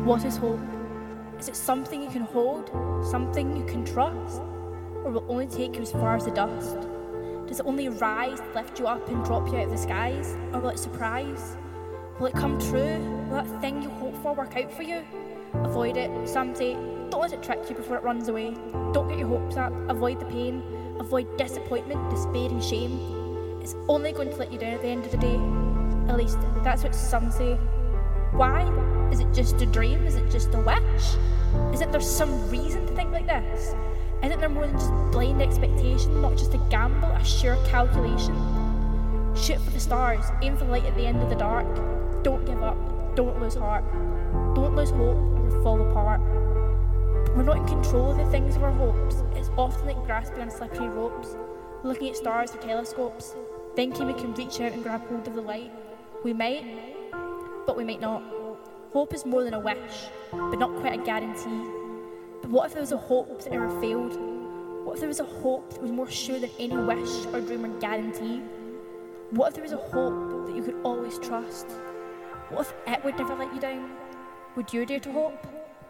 What is hope? Is it something you can hold, something you can trust, or will it only take you as far as the dust? Does it only rise, lift you up and drop you out of the skies, or will it surprise? Will it come true? Will that thing you hope for work out for you? Avoid it. Some say, don't let it trick you before it runs away. Don't get your hopes up. Avoid the pain. Avoid disappointment, despair and shame. It's only going to let you down at the end of the day. At least, that's what some say. Why? Is it just a dream? Is it just a wish? Isn't there some reason to think like this? Isn't there more than just blind expectation, not just a gamble, a sure calculation? Shoot for the stars, aim for the light at the end of the dark. Don't give up, don't lose heart. Don't lose hope or we'll fall apart. We're not in control of the things of our hopes. It's often like grasping on slippery ropes, looking at stars through telescopes, thinking we can reach out and grab hold of the light. We might, but we might not. Hope is more than a wish, but not quite a guarantee. But what if there was a hope that ever failed? What if there was a hope that was more sure than any wish or dream or guarantee? What if there was a hope that you could always trust? What if it would never let you down? Would you dare to hope?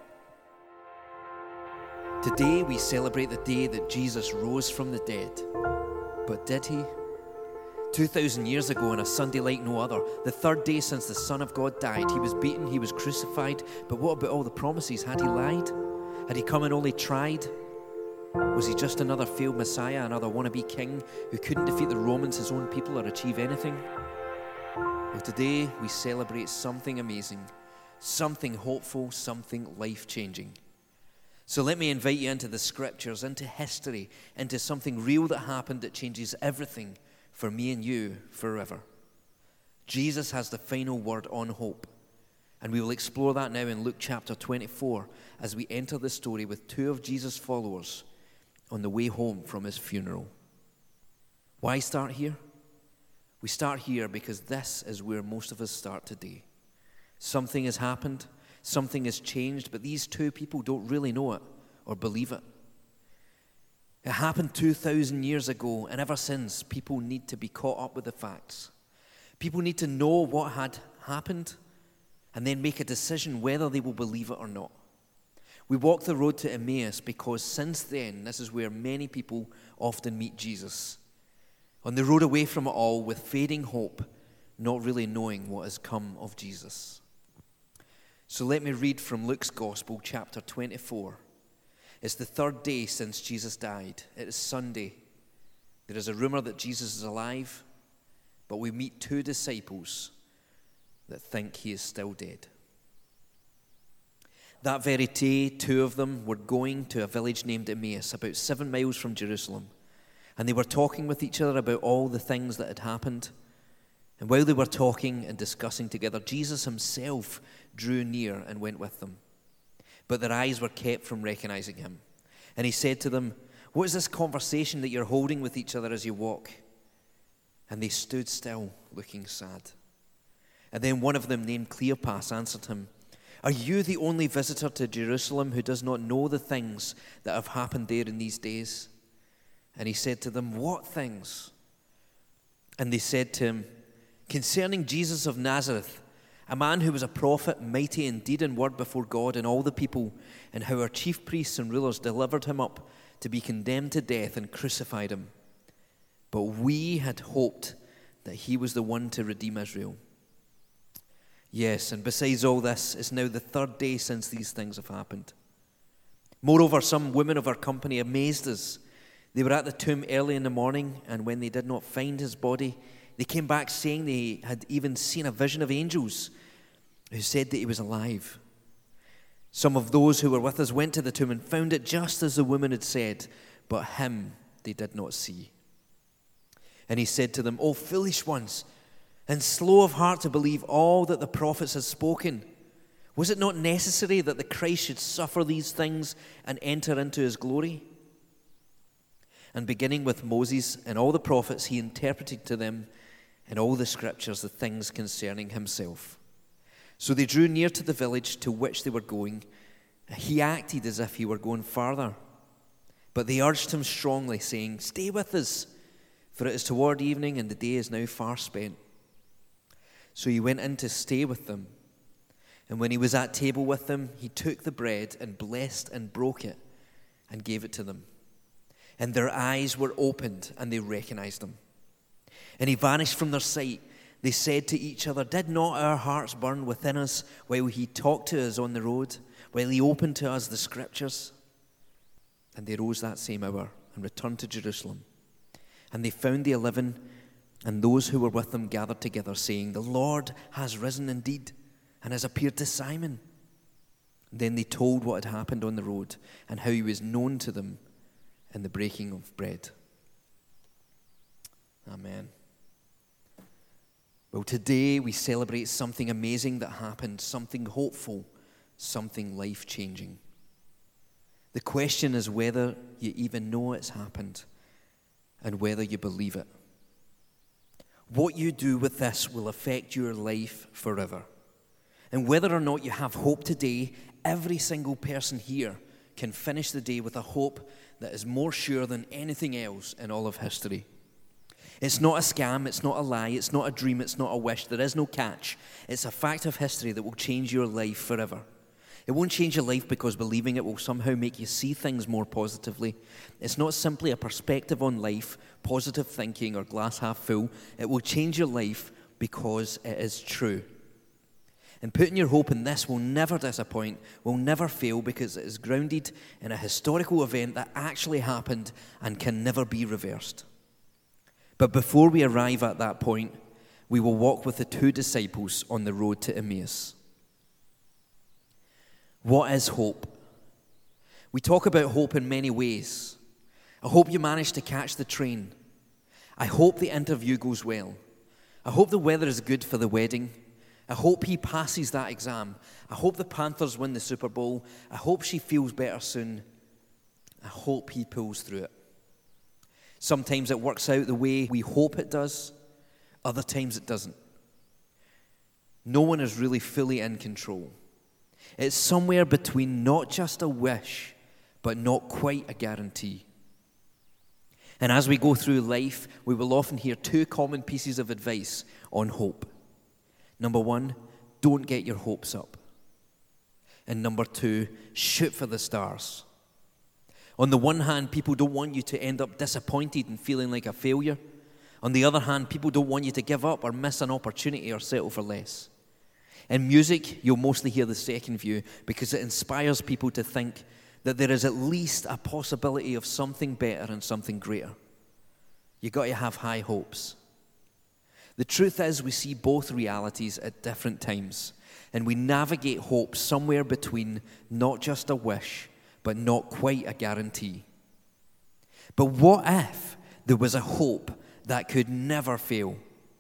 Today we celebrate the day that Jesus rose from the dead. But did he? 2,000 years ago on a Sunday like no other, the third day since the Son of God died, he was beaten, he was crucified, but what about all the promises? Had he lied? Had he come and only tried? Was he just another failed Messiah, another wannabe king who couldn't defeat the Romans, his own people, or achieve anything? Well, today we celebrate something amazing, something hopeful, something life-changing. So let me invite you into the scriptures, into history, into something real that happened that changes everything for me and you forever. Jesus has the final word on hope. And we will explore that now in Luke chapter 24 as we enter the story with two of Jesus' followers on the way home from his funeral. Why start here? We start here because this is where most of us start today. Something has happened, something has changed, but these two people don't really know it or believe it. It happened 2,000 years ago, and ever since, people need to be caught up with the facts. People need to know what had happened and then make a decision whether they will believe it or not. We walk the road to Emmaus because since then, this is where many people often meet Jesus. On the road away from it all with fading hope, not really knowing what has come of Jesus. So let me read from Luke's Gospel, chapter 24. It's the third day since Jesus died. It is Sunday. There is a rumor that Jesus is alive, but we meet two disciples that think he is still dead. That very day, two of them were going to a village named Emmaus, about 7 miles from Jerusalem, and they were talking with each other about all the things that had happened. And while they were talking and discussing together, Jesus himself drew near and went with them. But their eyes were kept from recognizing him. And he said to them, "What is this conversation that you're holding with each other as you walk?" And they stood still, looking sad. And then one of them, named Cleopas, answered him, "Are you the only visitor to Jerusalem who does not know the things that have happened there in these days?" And he said to them, "What things?" And they said to him, "Concerning Jesus of Nazareth, a man who was a prophet, mighty in deed and word before God and all the people, and how our chief priests and rulers delivered him up to be condemned to death and crucified him. But we had hoped that he was the one to redeem Israel. Yes, and besides all this, it's now the third day since these things have happened. Moreover, some women of our company amazed us. They were at the tomb early in the morning, and when they did not find his body, they came back saying they had even seen a vision of angels who said that he was alive. Some of those who were with us went to the tomb and found it just as the woman had said, but him they did not see." And he said to them, "O foolish ones, and slow of heart to believe all that the prophets had spoken. Was it not necessary that the Christ should suffer these things and enter into his glory?" And beginning with Moses and all the prophets, he interpreted to them in all the scriptures the things concerning himself. So they drew near to the village to which they were going. He acted as if he were going farther. But they urged him strongly, saying, "Stay with us, for it is toward evening, and the day is now far spent." So he went in to stay with them. And when he was at table with them, he took the bread and blessed and broke it and gave it to them. And their eyes were opened and they recognized him. And he vanished from their sight. They said to each other, "Did not our hearts burn within us while he talked to us on the road, while he opened to us the scriptures?" And they rose that same hour and returned to Jerusalem. And they found the 11 and those who were with them gathered together, saying, "The Lord has risen indeed and has appeared to Simon." Then they told what had happened on the road and how he was known to them in the breaking of bread. Amen. Well, today we celebrate something amazing that happened, something hopeful, something life-changing. The question is whether you even know it's happened and whether you believe it. What you do with this will affect your life forever. And whether or not you have hope today, every single person here can finish the day with a hope that is more sure than anything else in all of history. It's not a scam, it's not a lie, it's not a dream, it's not a wish. There is no catch. It's a fact of history that will change your life forever. It won't change your life because believing it will somehow make you see things more positively. It's not simply a perspective on life, positive thinking, or glass half full. It will change your life because it is true. And putting your hope in this will never disappoint, will never fail, because it is grounded in a historical event that actually happened and can never be reversed. But before we arrive at that point, we will walk with the two disciples on the road to Emmaus. What is hope? We talk about hope in many ways. I hope you managed to catch the train. I hope the interview goes well. I hope the weather is good for the wedding. I hope he passes that exam. I hope the Panthers win the Super Bowl. I hope she feels better soon. I hope he pulls through it. Sometimes it works out the way we hope it does. Other times it doesn't. No one is really fully in control. It's somewhere between not just a wish, but not quite a guarantee. And as we go through life, we will often hear two common pieces of advice on hope. Number one, don't get your hopes up. And number two, shoot for the stars. On the one hand, people don't want you to end up disappointed and feeling like a failure. On the other hand, people don't want you to give up or miss an opportunity or settle for less. In music, you'll mostly hear the second view because it inspires people to think that there is at least a possibility of something better and something greater. You've got to have high hopes. The truth is, we see both realities at different times, and we navigate hope somewhere between not just a wish, but not quite a guarantee. But what if there was a hope that could never fail?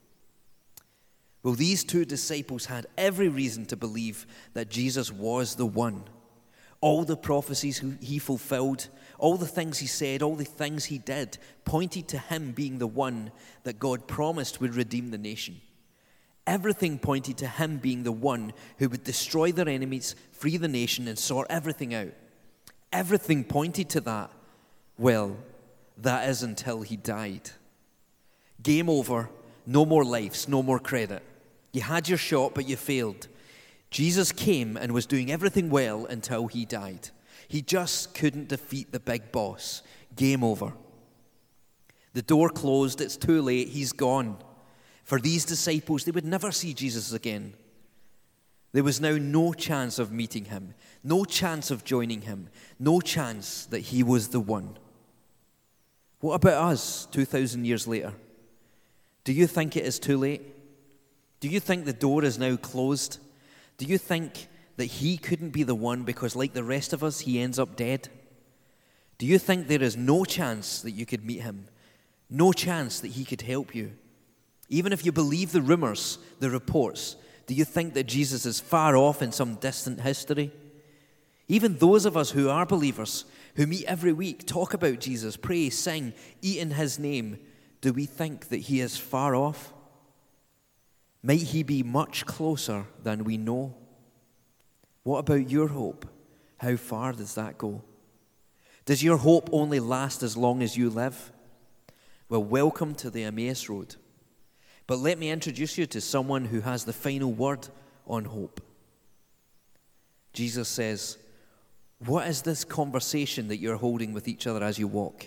Well, these two disciples had every reason to believe that Jesus was the one. All the prophecies he fulfilled, all the things he said, all the things he did, pointed to him being the one that God promised would redeem the nation. Everything pointed to him being the one who would destroy their enemies, free the nation, and sort everything out. Everything pointed to that. Well, that is until he died. Game over, no more lives, no more credit. You had your shot, but you failed. Jesus came and was doing everything well until he died. He just couldn't defeat the big boss. Game over. The door closed, it's too late, he's gone. For these disciples, they would never see Jesus again. There was now no chance of meeting him, no chance of joining him, no chance that he was the one. What about us 2,000 years later? Do you think it is too late? Do you think the door is now closed? Do you think that he couldn't be the one because, like the rest of us, he ends up dead? Do you think there is no chance that you could meet him? No chance that he could help you? Even if you believe the rumors, the reports, do you think that Jesus is far off in some distant history? Even those of us who are believers, who meet every week, talk about Jesus, pray, sing, eat in his name, do we think that he is far off? Might he be much closer than we know? What about your hope? How far does that go? Does your hope only last as long as you live? Well, welcome to the Emmaus Road. But let me introduce you to someone who has the final word on hope. Jesus says, what is this conversation that you're holding with each other as you walk?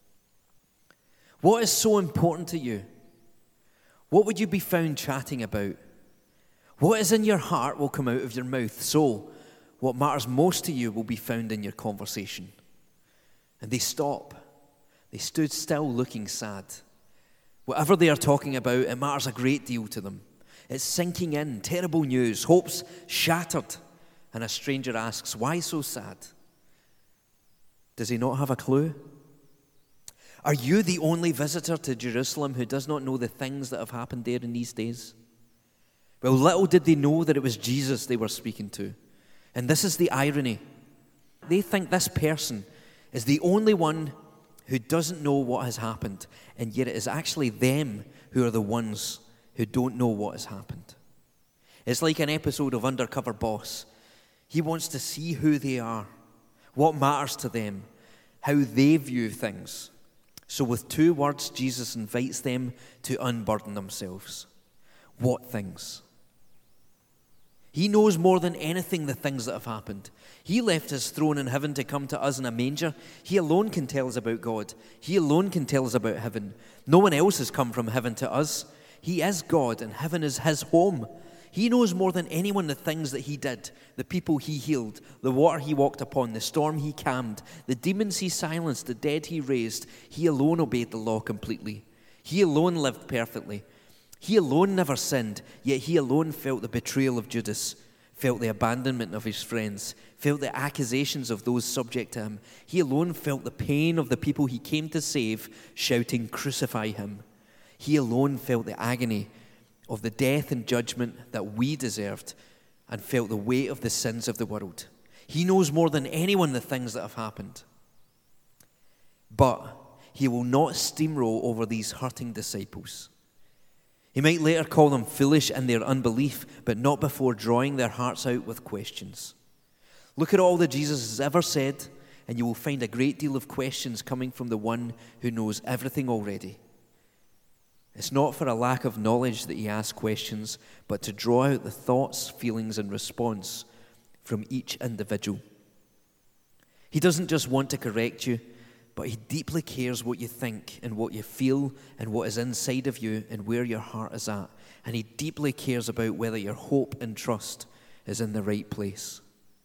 What is so important to you? What would you be found chatting about? What is in your heart will come out of your mouth. So, what matters most to you will be found in your conversation. And they stop. They stood still looking sad. Whatever they are talking about, it matters a great deal to them. It's sinking in, terrible news, hopes shattered. And a stranger asks, why so sad? Does he not have a clue? Are you the only visitor to Jerusalem who does not know the things that have happened there in these days? Well, little did they know that it was Jesus they were speaking to. And this is the irony. They think this person is the only one who doesn't know what has happened, and yet it is actually them who are the ones who don't know what has happened. It's like an episode of Undercover Boss. He wants to see who they are, what matters to them, how they view things. So with 2 words, Jesus invites them to unburden themselves. What things? He knows more than anything the things that have happened. He left his throne in heaven to come to us in a manger. He alone can tell us about God. He alone can tell us about heaven. No one else has come from heaven to us. He is God and heaven is his home. He knows more than anyone the things that he did, the people he healed, the water he walked upon, the storm he calmed, the demons he silenced, the dead he raised. He alone obeyed the law completely. He alone lived perfectly. He alone never sinned, yet he alone felt the betrayal of Judas, felt the abandonment of his friends, felt the accusations of those subject to him. He alone felt the pain of the people he came to save, shouting, "Crucify him." He alone felt the agony of the death and judgment that we deserved and felt the weight of the sins of the world. He knows more than anyone the things that have happened. But he will not steamroll over these hurting disciples. He might later call them foolish in their unbelief, but not before drawing their hearts out with questions. Look at all that Jesus has ever said, and you will find a great deal of questions coming from the one who knows everything already. It's not for a lack of knowledge that he asks questions, but to draw out the thoughts, feelings, and response from each individual. He doesn't just want to correct you, but he deeply cares what you think and what you feel and what is inside of you and where your heart is at. And he deeply cares about whether your hope and trust is in the right place.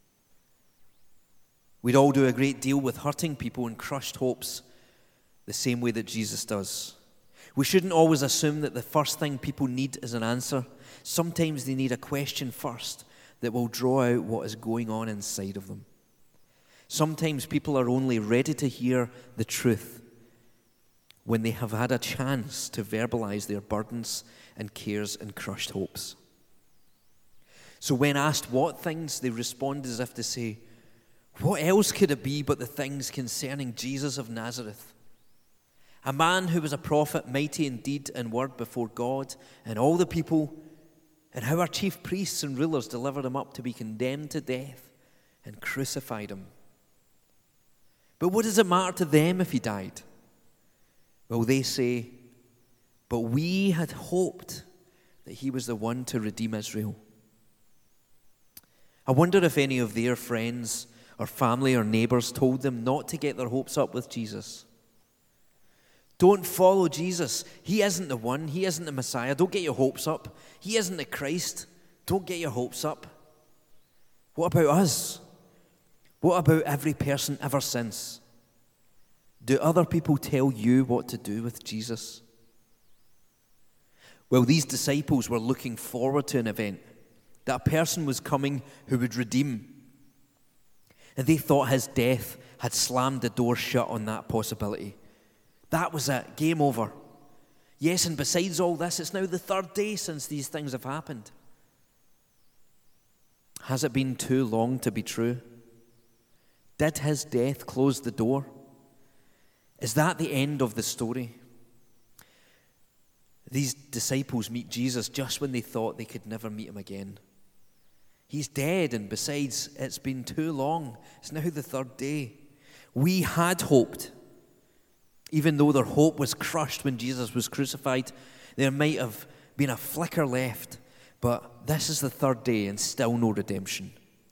We'd all do a great deal with hurting people and crushed hopes the same way that Jesus does. We shouldn't always assume that the first thing people need is an answer. Sometimes they need a question first that will draw out what is going on inside of them. Sometimes people are only ready to hear the truth when they have had a chance to verbalize their burdens and cares and crushed hopes. So when asked what things, they respond as if to say, what else could it be but the things concerning Jesus of Nazareth? A man who was a prophet, mighty in deed and word before God and all the people, and how our chief priests and rulers delivered him up to be condemned to death and crucified him. But what does it matter to them if he died? Well, they say, but we had hoped that he was the one to redeem Israel. I wonder if any of their friends or family or neighbors told them not to get their hopes up with Jesus. Don't follow Jesus. He isn't the one. He isn't the Messiah. Don't get your hopes up. He isn't the Christ. Don't get your hopes up. What about us? What about every person ever since? Do other people tell you what to do with Jesus? Well, these disciples were looking forward to an event. That a person was coming who would redeem. And they thought his death had slammed the door shut on that possibility. That was it. Game over. Yes, and besides all this, it's now the 3rd day since these things have happened. Has it been too long to be true? Did his death close the door? Is that the end of the story? These disciples meet Jesus just when they thought they could never meet him again. He's dead, and besides, it's been too long. It's now the 3rd day. We had hoped. Even though their hope was crushed when Jesus was crucified, there might have been a flicker left. But this is the 3rd day and still no redemption.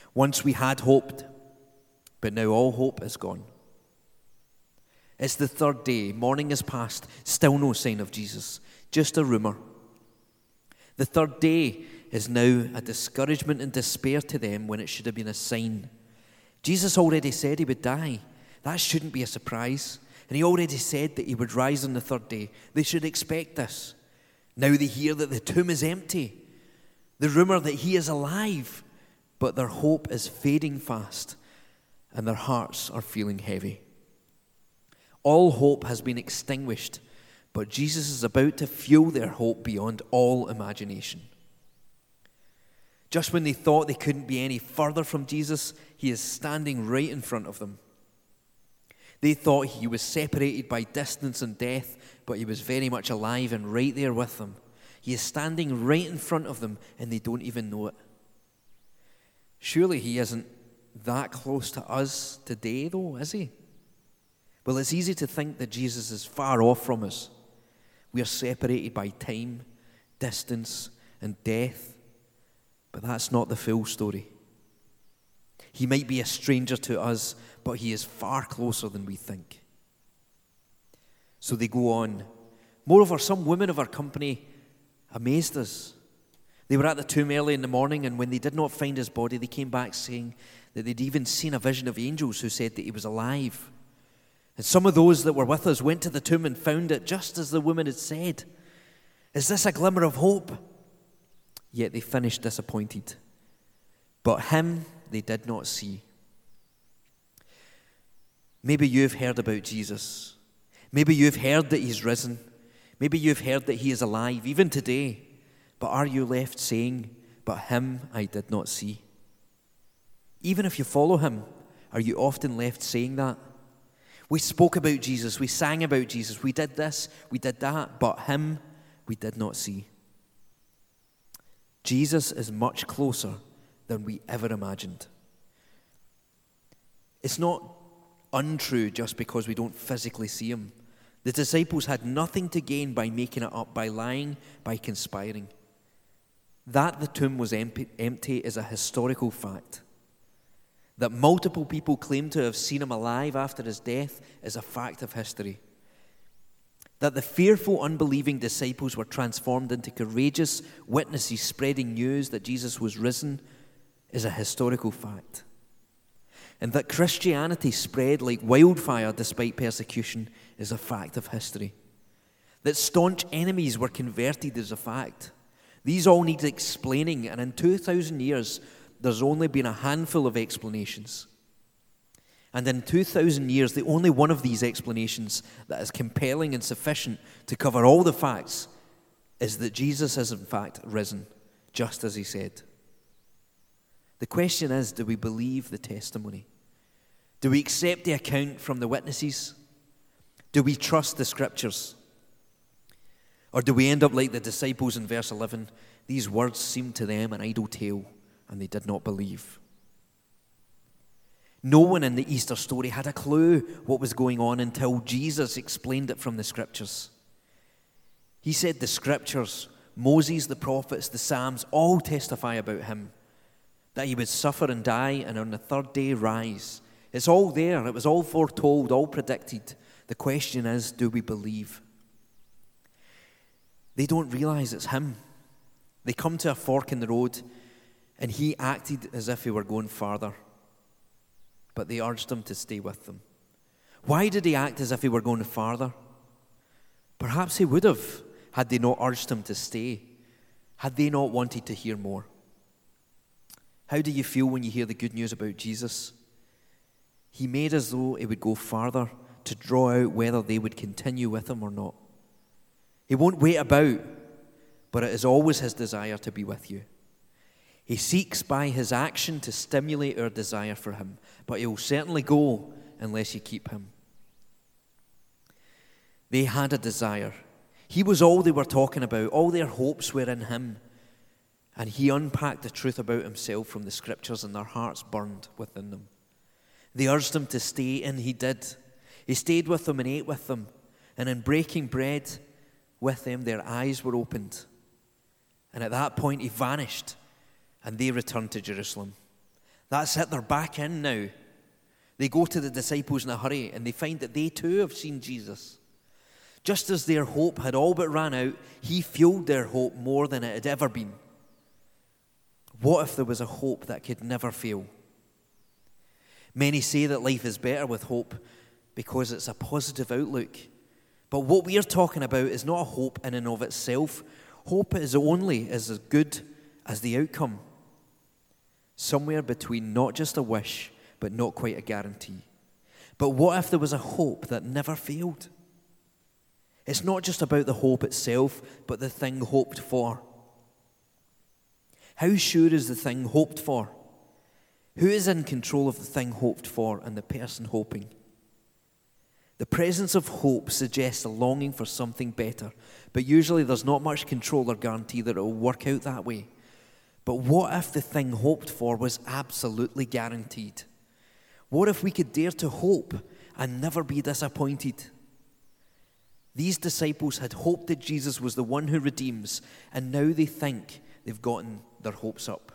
Once we had hoped, but now all hope is gone. It's the third day. Morning is past. Still no sign of Jesus. Just a rumor. The third day is now a discouragement and despair to them when it should have been a sign. Jesus already said he would die. That shouldn't be a surprise. And he already said that he would rise on the third day. They should expect this. Now they hear that the tomb is empty. The rumor that he is alive. But their hope is fading fast. And their hearts are feeling heavy. All hope has been extinguished. But Jesus is about to fuel their hope beyond all imagination. Just when they thought they couldn't be any further from Jesus, he is standing right in front of them. They thought he was separated by distance and death, but he was very much alive and right there with them. He is standing right in front of them, and they don't even know it. Surely he isn't that close to us today, though, is he? Well, it's easy to think that Jesus is far off from us. We are separated by time, distance, and death. But that's not the full story. He might be a stranger to us, but he is far closer than we think. So they go on. Moreover, some women of our company amazed us. They were at the tomb early in the morning, and when they did not find his body, they came back saying that they'd even seen a vision of angels who said that he was alive. And some of those that were with us went to the tomb and found it just as the woman had said. Is this a glimmer of hope? Yet they finished disappointed. But him they did not see. Maybe you've heard about Jesus. Maybe you've heard that he's risen. Maybe you've heard that he is alive, even today. But are you left saying, but him I did not see? Even if you follow him, are you often left saying that? We spoke about Jesus, we sang about Jesus, we did this, we did that, but him we did not see. Jesus is much closer than we ever imagined. It's not untrue just because we don't physically see him. The disciples had nothing to gain by making it up, by lying, by conspiring. That the tomb was empty is a historical fact. That multiple people claim to have seen him alive after his death is a fact of history. That the fearful, unbelieving disciples were transformed into courageous witnesses spreading news that Jesus was risen is a historical fact. And that Christianity spread like wildfire despite persecution is a fact of history. That staunch enemies were converted is a fact. These all need explaining, and in 2,000 years, there's only been a handful of explanations. And in 2,000 years, the only one of these explanations that is compelling and sufficient to cover all the facts is that Jesus is in fact risen, just as he said. The question is, do we believe the testimony? Do we accept the account from the witnesses? Do we trust the scriptures? Or do we end up like the disciples in verse 11? These words seemed to them an idle tale, and they did not believe. No one in the Easter story had a clue what was going on until Jesus explained it from the scriptures. He said the scriptures, Moses, the prophets, the Psalms, all testify about him, that he would suffer and die and on the third day rise. It's all there. It was all foretold, all predicted. The question is, do we believe? They don't realize it's him. They come to a fork in the road, and he acted as if he were going farther. But they urged him to stay with them. Why did he act as if he were going farther? Perhaps he would have, had they not urged him to stay, had they not wanted to hear more. How do you feel when you hear the good news about Jesus? He made as though he would go farther to draw out whether they would continue with him or not. He won't wait about, but it is always his desire to be with you. He seeks by his action to stimulate our desire for him, but he will certainly go unless you keep him. They had a desire. He was all they were talking about. All their hopes were in him. And he unpacked the truth about himself from the scriptures, and their hearts burned within them. They urged him to stay, and he did. He stayed with them and ate with them. And in breaking bread with them, their eyes were opened. And at that point, he vanished, and they returned to Jerusalem. That's it, they're back in now. They go to the disciples in a hurry and they find that they too have seen Jesus. Just as their hope had all but ran out, he fueled their hope more than it had ever been. What if there was a hope that could never fail? Many say that life is better with hope because it's a positive outlook. But what we are talking about is not a hope in and of itself. Hope is only as good as the outcome. Somewhere between not just a wish, but not quite a guarantee. But what if there was a hope that never failed? It's not just about the hope itself, but the thing hoped for. How sure is the thing hoped for? Who is in control of the thing hoped for and the person hoping? The presence of hope suggests a longing for something better, but usually there's not much control or guarantee that it will work out that way. But what if the thing hoped for was absolutely guaranteed? What if we could dare to hope and never be disappointed? These disciples had hoped that Jesus was the one who redeems, and now they think they've gotten their hopes up.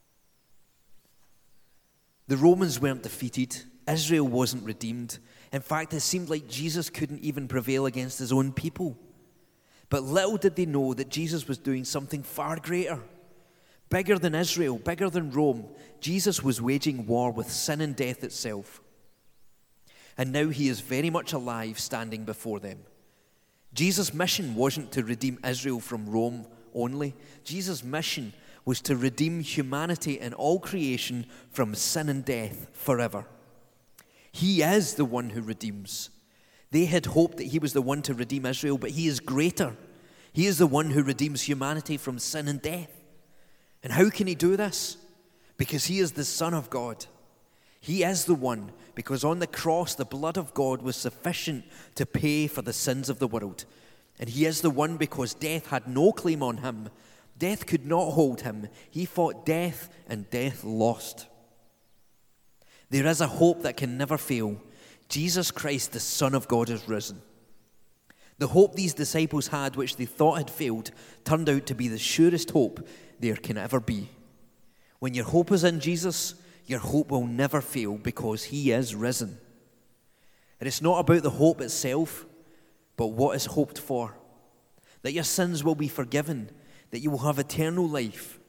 The Romans weren't defeated. Israel wasn't redeemed. In fact, it seemed like Jesus couldn't even prevail against his own people. But little did they know that Jesus was doing something far greater. Bigger than Israel, bigger than Rome, Jesus was waging war with sin and death itself. And now he is very much alive, standing before them. Jesus' mission wasn't to redeem Israel from Rome only. Jesus' mission was to redeem humanity and all creation from sin and death forever. He is the one who redeems. They had hoped that he was the one to redeem Israel, but he is greater. He is the one who redeems humanity from sin and death. And how can he do this? Because he is the Son of God. He is the one, because on the cross the blood of God was sufficient to pay for the sins of the world. And he is the one because death had no claim on him. Death could not hold him. He fought death, and death lost. There is a hope that can never fail. Jesus Christ, the Son of God, is risen. The hope these disciples had, which they thought had failed, turned out to be the surest hope there can ever be. When your hope is in Jesus, your hope will never fail because he is risen. And it's not about the hope itself, but what is hoped for. That your sins will be forgiven, that you will have eternal life.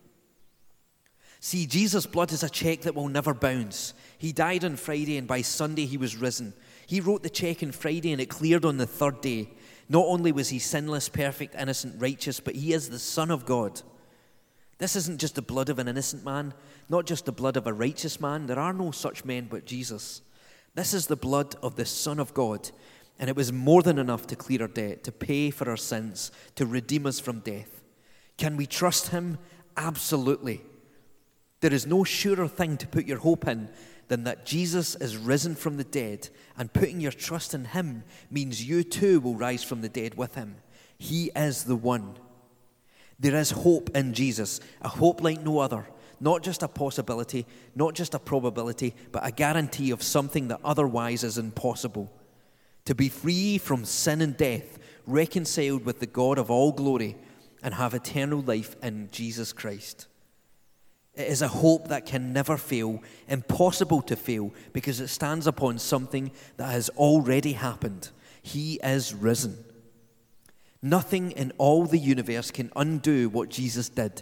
See, Jesus' blood is a check that will never bounce. He died on Friday, and by Sunday he was risen. He wrote the check on Friday, and it cleared on the third day. Not only was he sinless, perfect, innocent, righteous, but he is the Son of God. This isn't just the blood of an innocent man, not just the blood of a righteous man. There are no such men but Jesus. This is the blood of the Son of God, and it was more than enough to clear our debt, to pay for our sins, to redeem us from death. Can we trust him? Absolutely. There is no surer thing to put your hope in than that Jesus is risen from the dead, and putting your trust in him means you too will rise from the dead with him. He is the one. There is hope in Jesus, a hope like no other, not just a possibility, not just a probability, but a guarantee of something that otherwise is impossible. To be free from sin and death, reconciled with the God of all glory, and have eternal life in Jesus Christ. It is a hope that can never fail, impossible to fail, because it stands upon something that has already happened. He is risen. Nothing in all the universe can undo what Jesus did.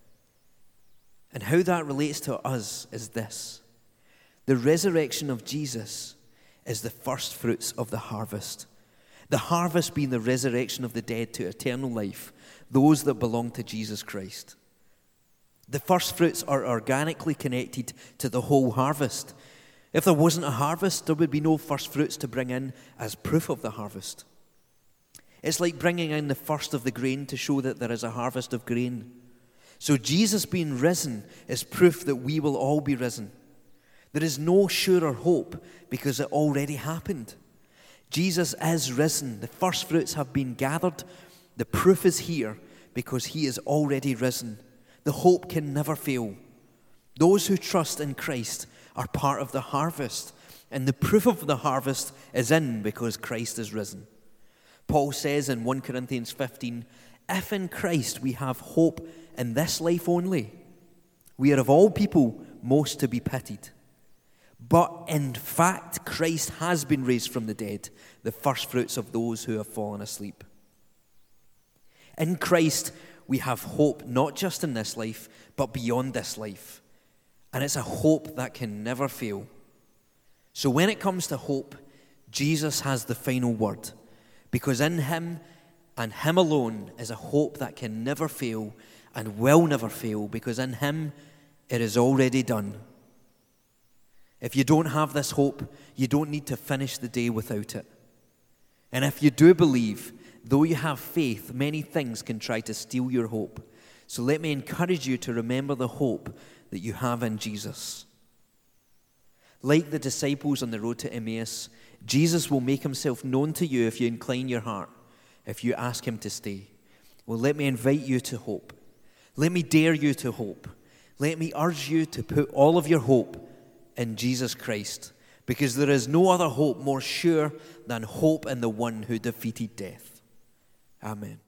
And how that relates to us is this. The resurrection of Jesus is the first fruits of the harvest. The harvest being the resurrection of the dead to eternal life, those that belong to Jesus Christ. The first fruits are organically connected to the whole harvest. If there wasn't a harvest, there would be no first fruits to bring in as proof of the harvest. It's like bringing in the first of the grain to show that there is a harvest of grain. So Jesus being risen is proof that we will all be risen. There is no surer hope because it already happened. Jesus is risen. The first fruits have been gathered. The proof is here because he is already risen. The hope can never fail. Those who trust in Christ are part of the harvest, and the proof of the harvest is in because Christ is risen. Paul says in 1 Corinthians 15, if in Christ we have hope in this life only, we are of all people most to be pitied. But in fact, Christ has been raised from the dead, the first fruits of those who have fallen asleep. In Christ, we have hope not just in this life, but beyond this life. And it's a hope that can never fail. So when it comes to hope, Jesus has the final word, because in him and him alone is a hope that can never fail and will never fail, because in him it is already done. If you don't have this hope, you don't need to finish the day without it. And if you do believe, though you have faith, many things can try to steal your hope. So let me encourage you to remember the hope that you have in Jesus. Like the disciples on the road to Emmaus, Jesus will make himself known to you if you incline your heart, if you ask him to stay. Well, let me invite you to hope. Let me dare you to hope. Let me urge you to put all of your hope in Jesus Christ, because there is no other hope more sure than hope in the one who defeated death. Amen.